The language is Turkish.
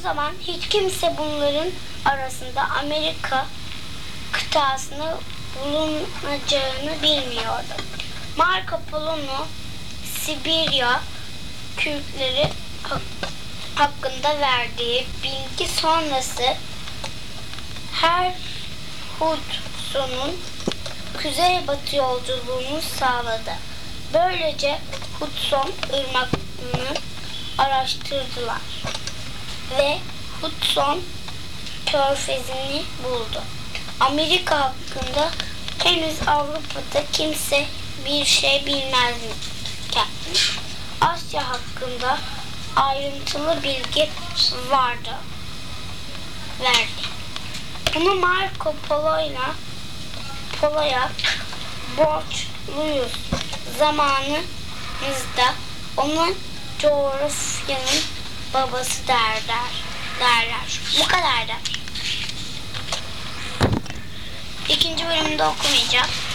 zaman hiç kimse bunların arasında Amerika kıtasını bulunacağını bilmiyordu. Marco Polo'nun Sibirya Kürtleri hakkında verdiği bilgi sonrası Hudson'un kuzeybatı yolculuğunu sağladı. Böylece Hudson ırmaklarını araştırdılar ve Hudson körfezini buldu. Amerika hakkında henüz Avrupa'da kimse bir şey bilmezken Asya hakkında ayrıntılı bilgi verdi. Bunu Marco Polo'ya borçluyuz. Zamanımızda ona coğrafyanın babası derler. Bu kadar da. İkinci bölümde okumayacağım.